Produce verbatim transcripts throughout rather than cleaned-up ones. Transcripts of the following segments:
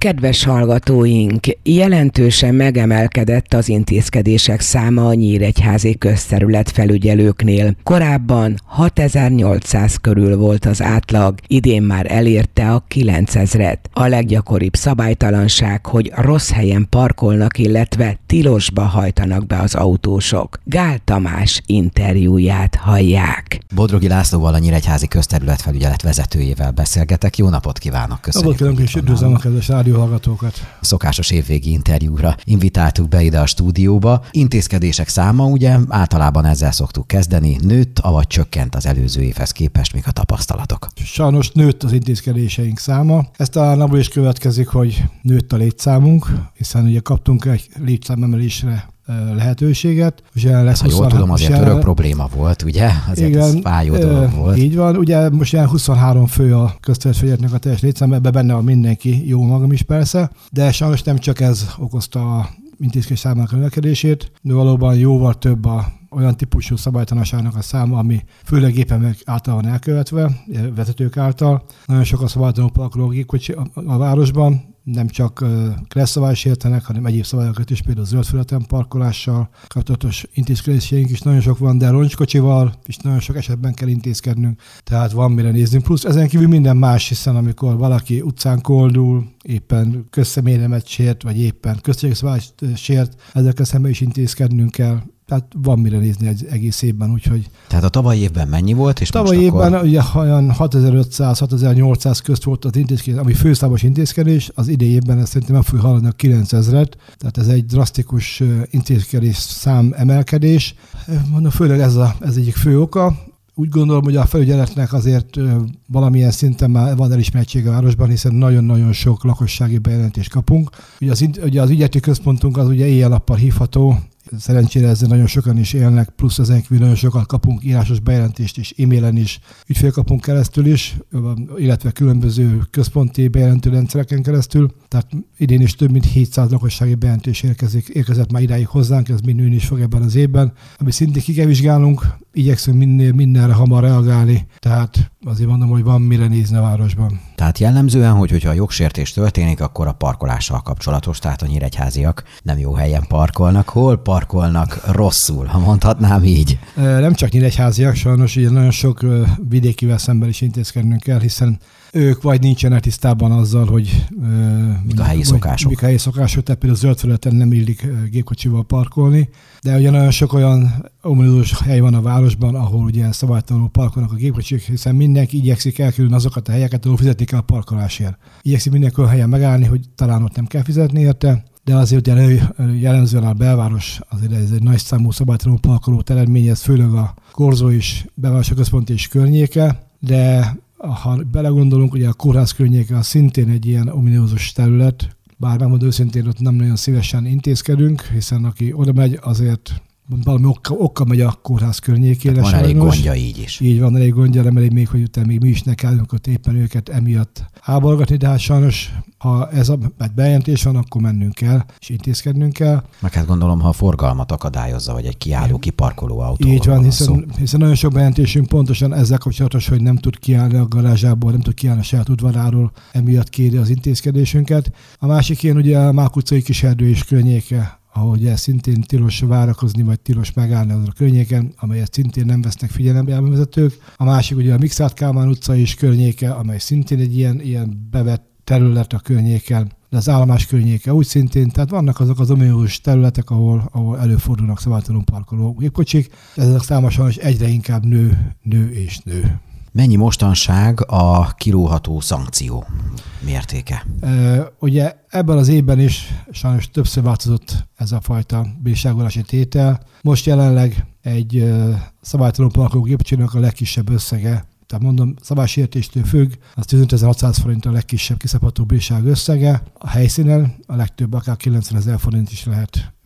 Kedves hallgatóink, jelentősen megemelkedett az intézkedések száma a nyíregyházi közterületfelügyelőknél. Korábban hatezer-nyolcszáz körül volt az átlag, idén már elérte a kilencezret. A leggyakoribb szabálytalanság, hogy rossz helyen parkolnak, illetve tilosba hajtanak be az autósok. Gál Tamás interjúját hallják. Bodrogi Lászlóval, a nyíregyházi közterületfelügyelet vezetőjével beszélgetek. Jó napot kívánok! Köszönjük! Napot kívánok, és üdvözlöm a kedves rádióhallgatókat! Szokásos évvégi interjúra invitáltuk be ide a stúdióba. Intézkedések száma, ugye általában ezzel szoktuk kezdeni, nőtt, avagy csökkent az előző évhez képest, mik a tapasztalatok? Sajnos nőtt az intézkedéseink száma. Ez talán abból is következik, hogy nőtt a létszámunk, hiszen ugye kaptunk egy létszámemelésre lehetőséget. Ugye lesz ha jól tudom, azért örök probléma volt, ugye? Azért igen, ez fájó dolog volt. Így van. Ugye most ilyen huszonhárom fő a közterületfelügyeletnek a teljes létszám, ebben benne van mindenki, jó magam is persze, de sajnos nem csak ez okozta a intézkedés számának a növekedését, de valóban jóval több a olyan típusú szabálytalanságnak a száma, ami főleg éppen által van elkövetve, vezetők által. Nagyon sok a szabálytalanul parkoló gépkocsi a városban, nem csak keresszabályt sértenek, hanem egyéb szabályokat is, például zöld felületen parkolással kapcsolatos intézkedéseink is nagyon sok van, de roncskocsival is nagyon sok esetben kell intézkednünk, tehát van mire néznünk. Plusz ezen kívül minden más, hiszen amikor valaki utcán koldul, éppen közszemélyemet sért, vagy éppen közszabályt sért, ezekkel szemben is intézkednünk kell. Tehát van mire nézni egy egész évben, úgyhogy... Tehát a tavalyi évben mennyi volt? És tavalyi most évben akkor... ugye olyan hatezer-ötszáz-hatezer-nyolcszáz közt volt az intézkedés, ami főszámos intézkedés, az idei évben ezt szerintem meg fogja haladni a kilencezret, tehát ez egy drasztikus intézkedés szám emelkedés. Mondom, főleg ez, a, ez egyik fő oka. Úgy gondolom, hogy a felügyeletnek azért valamilyen szinten már van elismertsége a városban, hiszen nagyon-nagyon sok lakossági bejelentést kapunk. Ugye az, ugye az ügyeti központunk az ugye éjjel-nappal hívható, szerencsére ezzel nagyon sokan is élnek, plusz ezen kívül nagyon sokat kapunk írásos bejelentést is, e-mailen is, ügyfélkapunk keresztül is, illetve különböző központi bejelentő rendszereken keresztül. Tehát idén is több mint hétszáz lakossági bejelentés érkezik, érkezett már idáig hozzánk, ez mind nőni is fog ebben az évben. Ami szintén ki kell vizsgálnunk, igyekszünk minél, mindenre hamar reagálni, tehát azért mondom, hogy van mire nézni a városban. Tehát jellemzően, hogy hogyha a jogsértés történik, akkor a parkolással kapcsolatos, tehát a nyíregyháziak nem jó helyen parkolnak. Hol parkolnak rosszul, ha mondhatnám így? Nem csak nyíregyháziak, sajnos ugye nagyon sok vidékivel szemben is intézkednünk kell, hiszen ők vagy nincsenek tisztában azzal, hogy mik a helyi szokások. Mik a helyi szokások, tehát például zöld felületen nem illik gépkocsival parkolni, de ugye nagyon sok olyan ominózus hely van a városban, ahol ugye szabálytalanul parkolnak a gépkocsik, hiszen mindenki igyekszik elkerülni azokat a helyeket, ahol fizetni kell a parkolásért. Igyekszik mindenki olyan helyen megállni, hogy talán ott nem kell fizetni érte, de azért ugye jellemzően a belváros azért ez egy nagy számú szabálytalanul parkoló eredményez, főleg a Korzó is, belvárosi központ és környéke, de ha belegondolunk, ugye a kórház környéke az szintén egy ilyen ominózus terület, bár megmondom őszintén, ott nem nagyon szívesen intézkedünk, hiszen aki oda megy, azért valami okkal, okkal megy a kórház környékére. Van elég gondja így is. Így van, elég gondja, nem elég még, hogy utána még mi is ne kellünk ott éppen őket emiatt háborgatni, de hát sajnos, ha ez a bejelentés van, akkor mennünk kell, és intézkednünk kell. Meg hát gondolom, ha a forgalmat akadályozza, vagy egy kiálló, kiparkoló autó. Így van, hiszen, hiszen nagyon sok bejelentésünk pontosan ezzel kapcsolatos, hogy nem tud kiállni a garázsából, nem tud kiállni a saját udvaráról, emiatt kéri az intézkedésünket. A másik ilyen ugye a Mák utcai Kiserdő és környéke, ahol ugye szintén tilos várakozni, vagy tilos megállni azon a környéken, amelyet szintén nem vesznek figyelembe a vezetők. A másik ugye a Mikszáth Kálmán utca és környéke, amely szintén egy ilyen, ilyen bevett terület a környéken, de az állomás környéke úgy szintén, tehát vannak azok az ominózus területek, ahol, ahol előfordulnak szabálytalanul parkoló gépkocsik, ezek számosan is egyre inkább nő, nő és nő. Mennyi mostanság a kiróható szankció mértéke? E, ugye ebben az évben is sajnos többször változott ez a fajta bírságolási tétel. Most jelenleg egy e, szabálytalanul parkoló gépkocsinak a legkisebb összege, tehát mondom, szabálysértéstől függ, az tizenötezer-hatszáz forint a legkisebb kiszabható bírság összege. A helyszínen a legtöbb, akár kilencvenezer forint is lehet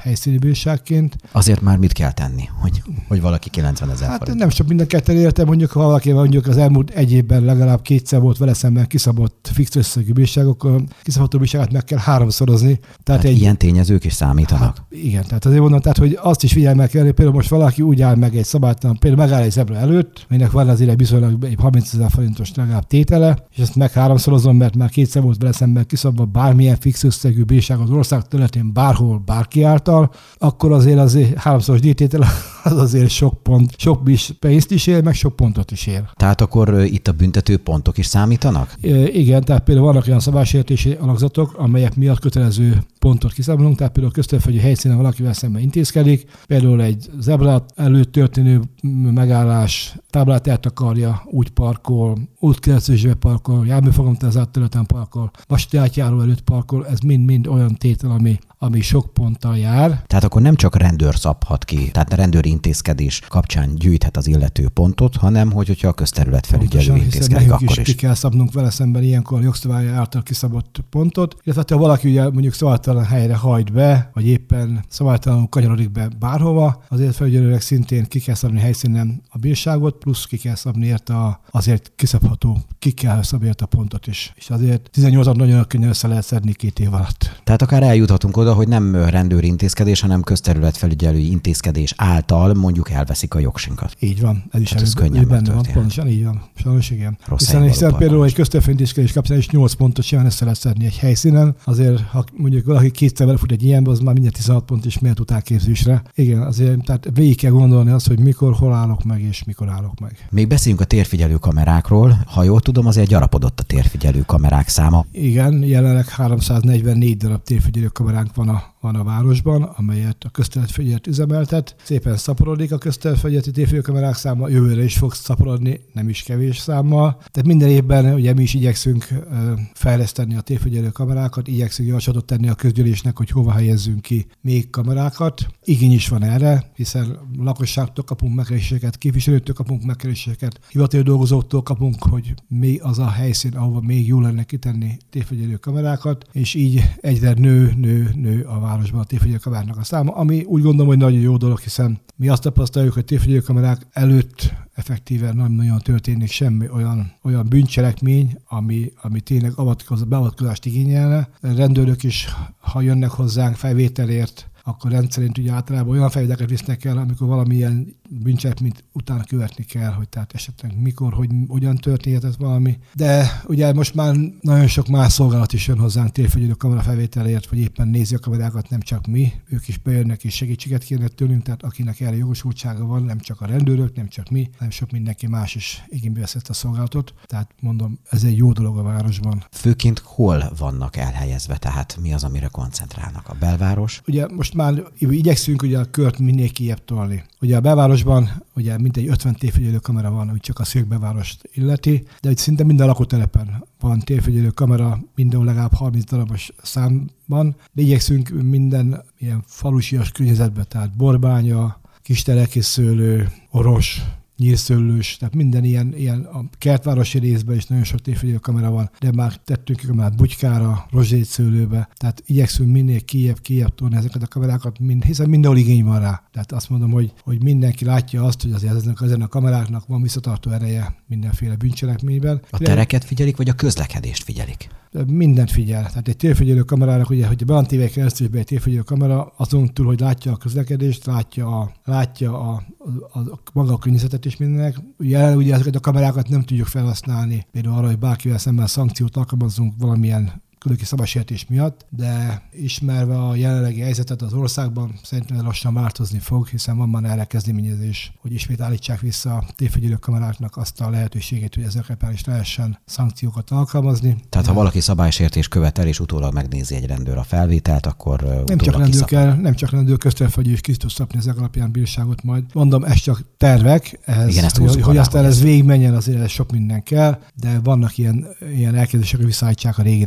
helyszíni bírságként. Azért már mit kell tenni, hogy, hogy valaki kilencvenezer Hát forint? nem sok minden kell tenni érte, mondjuk ha valaki mondjuk az elmúlt egy évben legalább kétszer volt vele szemben kiszabott fix összegű bírság, akkor kiszabható bírságát meg kell háromszorozni. Tehát, tehát egy, ilyen tényezők is számítanak? Hát, igen, tehát azért mondom, tehát, hogy azt is figyelme kell, például most valaki úgy áll meg egy szabálytalan, például megáll egy zebra előtt, aminek van azért egy viszonylag egy harmincezer forintos legalább tétele, és ezt meg háromszorozom, mert már kétszer volt vele szemben kiszabva bármilyen fix összegű bírság az ország területén bárhol, bárki által, akkor azért azért háromszoros díjtétel az azért sok pont, sok pénzt is ér, meg sok pontot is ér. Tehát akkor itt a büntető pontok is számítanak? E, igen, tehát például vannak olyan szabálysértési alakzatok, amelyek miatt kötelező pontot kiszámolunk, tehát például köztelföldi helyszínen valakivel szemben intézkedik, például egy zebra előtt történő megállás, táblát eltakarja, úgy parkol, útkeresztezésbe parkol, járműfogamtázált területen parkol, vasúti átjáró előtt parkol, ez mind-mind olyan tétel, ami, ami sok ponttal jár. Tehát akkor nem csak rendőr szabhat ki, tehát a rendőri intézkedés kapcsán gyűjthet az illető pontot, hanem hogy, hogyha a közterület felügyelő intézkedik, akkor is. Ki kell szabnunk vele szemben ilyenkor jogszabály által kiszabott pontot, illetve ha valaki ugye mondjuk szabálytalan helyre hajt be, vagy éppen szabálytalanul kanyarodik be bárhova, azért felügyelőnek szintén ki kell szabni helyszínen a bírságot, plusz ki kell szabni érte a, azért kiszabható, ki kell szabni érte a pontot is. És azért tizennyolcat nagyon könnyen össze lehet szedni két év alatt. Tehát akár eljuthatunk oda, hogy nem rendőri intézkedés, hanem közterületfelügyelői intézkedés által mondjuk elveszik a jogsinkat. Így van. Ez is ez könnyen benne van, pontosan így van. Sajnos igen. Rossz hiszen hiszen például egy közterületfelügyelő intézkedés kapcsán is nyolc pontot simán össze lehet szedni egy helyszínen. Azért, ha mondjuk valaki kétszer belefut egy ilyenbe, az már mindjárt tizenhat pont is mehet utálképzésre. Igen, azért tehát végig kell gondolni azt, hogy mikor, hol állok meg, és mikor állok meg. Még beszéljünk a térfigyelő kamerákról. Ha jól tudom, azért gyarapodott a térfigyelő kamerák száma. Igen, jelenleg háromszáznegyvennégy darab térfigyelő kameránk van a, van a városban, amelyet a közterületfelügyelet üzemeltet. Szépen szaporodik a közterületfelügyeleti térfigyelő kamerák száma, jövőre is fog szaporodni, nem is kevés számmal. Tehát minden évben ugye mi is igyekszünk fejleszteni a térfigyelő kamerákat, igyekszünk javaslatot tenni a közgyűlésnek, hogy hova helyezzünk ki még kamerákat. Igény is van erre, hiszen lakosságtól kapunk megkereséseket, képviselőtől kapunk megkereséseket, hivatali dolgozóktól kapunk, hogy mi az a helyszín, ahova még jól lenne kitenni térfigyelő kamerákat, és így egyre nő, nő, nő a városban a térfigyelő kameráknak a száma, ami úgy gondolom, hogy nagyon jó dolog, hiszen mi azt tapasztaljuk, hogy térfigyelő kamerák előtt effektíve nem nagyon történik semmi olyan, olyan bűncselekmény, ami, ami tényleg avatkoz, beavatkozást igényelne. A rendőrök is, ha jönnek hozzánk felvételért, akkor rendszerint ugye általában olyan felvételeket visznek el, amikor valamilyen bűncselekményt utána követni kell, hogy tehát esetleg mikor, hogy hogyan történhetett valami. De ugye most már nagyon sok más szolgálat is jön hozzánk térfigyelő kamera felvételért, vagy éppen nézi a kamerákat, nem csak mi, ők is bejönnek és segítséget kérnek tőlünk, tehát akinek erre jogosultsága van, nem csak a rendőrök, nem csak mi, hanem sok mindenki más is igénybe vesz ezt a szolgálatot. Tehát mondom, ez egy jó dolog a városban. Főként hol vannak elhelyezve, tehát mi az, amire koncentrálnak? A belváros? Ugye most már igyekszünk ugye a kört minél kijebb tolni. Ugye a belvárosban ugye mintegy ötven térfigyelő kamera van, ami csak a székbevárost illeti, de itt szinte minden lakótelepen van térfigyelő kamera, mindenhol legalább harminc darabos számban. De igyekszünk minden ilyen falusias környezetben, tehát Borbánya, Kisteleki-Szőlő, Oros, Nyírszőlős, tehát minden ilyen, ilyen a kertvárosi részben is nagyon sok térfigyelő kamera van, de már tettünk ki kamerát Bugykára, Rozsdétszőlőbe, tehát igyekszünk minél kijebb, kijebb tolni ezeket a kamerákat, mind, hiszen mindenhol igény van rá. Tehát azt mondom, hogy, hogy mindenki látja azt, hogy azért ezen, ezen a kameráknak van visszatartó ereje mindenféle bűncselekményben. A tereket figyelik, vagy a közlekedést figyelik? Mindent figyel. Tehát egy térfigyelő kamerának, ugye, hogy be van téve keresztül be egy térfigyelő kamera, azon túl, hogy látja a közlekedést, látja a, látja a, a, a maga a környezetet is mindennek. Ugye, ugye ezeket a kamerákat nem tudjuk felhasználni, például arra, hogy bárkivel szemben szankciót alkalmazzunk valamilyen különböző szabálysértés miatt, de ismerve a jelenlegi helyzetet az országban, szerintem lassan változni fog, hiszen van már erre kezdeményezés, hogy ismét állítsák vissza a térfigyelő kameráknak azt a lehetőségét, hogy ezekre is lehessen szankciókat alkalmazni. Tehát, de ha valaki szabálysértés követel, és utólag megnézi egy rendőr a felvételt, akkor nem csak rendőr kell, nem csak rendőr, közterületfelügyelő is ki tud szabni ezek alapján bírságot majd. Mondom, ez csak tervek, ehhez, igen, ezt hogy, hogy aztán ez végigmenjen, azért ez sok minden kell, de vannak ilyen, ilyen elkezdések, hogy visszaállítsák a régi rendszert,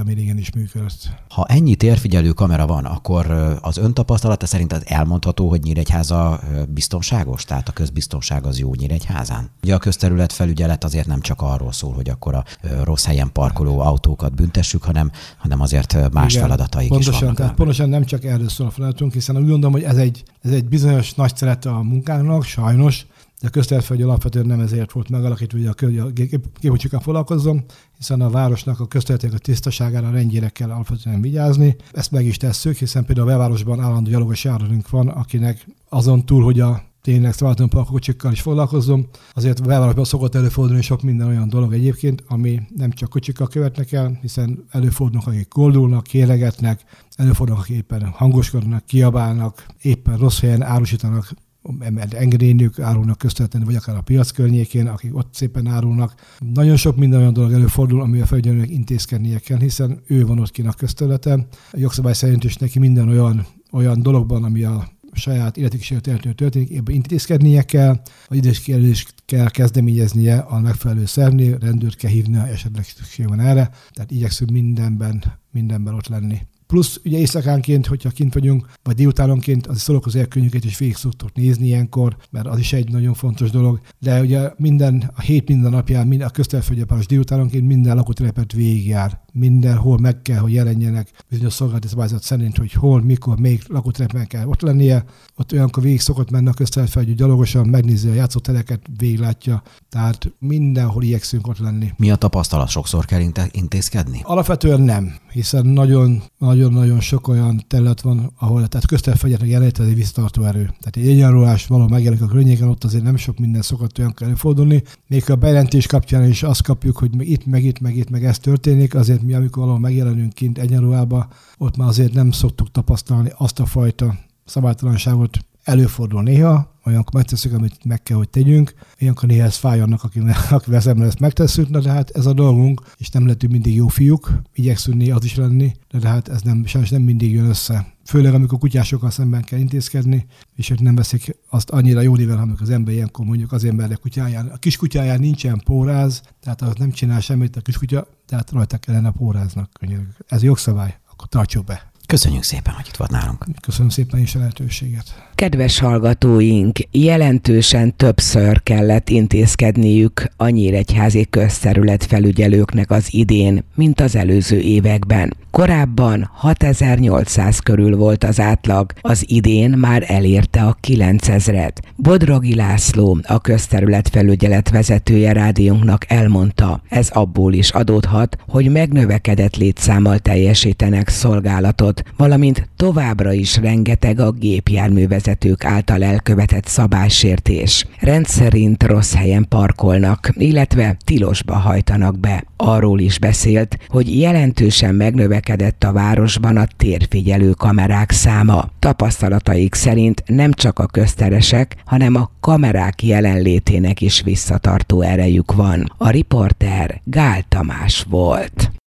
ami régen is működött. Ha ennyi térfigyelő kamera van, akkor az ön tapasztalata szerint az elmondható, hogy Nyíregyháza biztonságos? Tehát a közbiztonság az jó Nyíregyházán? Ugye a közterület felügyelet azért nem csak arról szól, hogy akkor a rossz helyen parkoló autókat büntessük, hanem, hanem azért más igen, feladataik pontosan, is vannak. Tehát pontosan nem csak erről szól a feladatunk, hiszen úgy gondolom, hogy ez egy, ez egy bizonyos nagy szerete a munkánknak, sajnos, de a közterületfelügyelő alapvetően nem ezért volt megalakítva, hogy a gépkocsikkal foglalkozzon, hiszen a városnak a közterületek a tisztaságára, a rendjére kell alapvetően vigyázni. Ezt meg is tesszük, hiszen például a belvárosban állandó gyalogos járónk van, akinek azon túl, hogy a tényleg szabadon parkolókocsikkal is foglalkozom. Azért a belvárosban szokott előfordulni sok minden olyan dolog egyébként, ami nem csak kocsikkal követnek el, hiszen előfordulnak, akik koldulnak, kéregetnek, előfordulnak, akik éppen hangoskodnak, kiabálnak, éppen rossz helyen árusítanak, engedélyük árulnak közterületen, vagy akár a piac környékén, akik ott szépen árulnak. Nagyon sok minden olyan dolog előfordul, ami a felügyelőnek intézkednie kell, hiszen ő van ott kint a közterületen. A jogszabály szerint is neki minden olyan, olyan dologban, ami a saját illetékességű történik, ebben intézkednie kell, vagy időskérdést kell kezdeményeznie a megfelelő szervnél, rendőrt kell hívnia, esetleg szükség van erre. Tehát igyekszünk mindenben, mindenben ott lenni. Plusz ugye éjszakánként, hogyha kint vagyunk, vagy délutánonként, az szólok az érkönyvüket is végig szoktuk nézni ilyenkor, mert az is egy nagyon fontos dolog. De ugye minden, a hét minden napján, minden, a közterületfelügyelet délutánonként minden lakótelepet végigjár. Mindenhol meg kell, hogy jelenjenek bizonyos szolgálati szabályzat szerint, hogy hol, mikor, melyik lakótelepen kell ott lennie. Ott olyankor végig szokott menni a közterületfelügyelő gyalogosan, megnézi a játszótereket, végiglátja. Tehát mindenhol igyekszünk ott lenni. Mi a tapasztalat? Sokszor kell intézkedni? Alapvetően nem, hiszen nagyon nagyon-nagyon sok olyan terület van, ahol tehát közterületfelügyeletnek jelenlét egy visszatartó erő. Tehát egy egyenrólás való megjelenik a környéken, ott azért nem sok minden szokott olyan előfordulni. Még a bejelentés kapcsán is azt kapjuk, hogy itt, meg itt, meg itt, meg ez történik, azért mi, amikor valahol megjelenünk kint egyenruhába, ott már azért nem szoktuk tapasztalni azt a fajta szabálytalanságot. Előfordul néha, olyankor megtesszük, amit meg kell, hogy tegyünk. Olyankor néha ez fáj annak, akivel szemben ezt megtesszük, de hát ez a dolgunk, és nem lehetünk mindig jó fiúk, igyekszünk néha az is lenni, de hát ez nem, sajnos nem mindig jön össze. Főleg, amikor kutyásokkal szemben kell intézkedni, és hogy nem veszik azt annyira jó néven, amikor az ember ilyenkor mondjuk azért, mert a kutyáján, a kiskutyáján nincsen póráz, tehát az nem csinál semmit a kiskutya, tehát rajta kellene póráznak. Ez jogszabály, akkor tartsuk be. Köszönjük szépen, hogy itt volt nálunk. Köszönöm szépen is a lehetőséget. Kedves hallgatóink, jelentősen többször kellett intézkedniük a nyíregyházi közterületfelügyelőknek az idén, mint az előző években. Korábban hatezer-nyolcszáz körül volt az átlag, az idén már elérte a kilencezret. Bodrogi László, a közterületfelügyelet vezetője rádiónknak elmondta, ez abból is adódhat, hogy megnövekedett létszámmal teljesítenek szolgálatot, valamint továbbra is rengeteg a gépjárművezetők által elkövetett szabálysértés. Rendszerint rossz helyen parkolnak, illetve tilosba hajtanak be. Arról is beszélt, hogy jelentősen megnövekedett a városban a térfigyelő kamerák száma. Tapasztalataik szerint nem csak a közteresek, hanem a kamerák jelenlétének is visszatartó erejük van. A riporter Gál Tamás volt.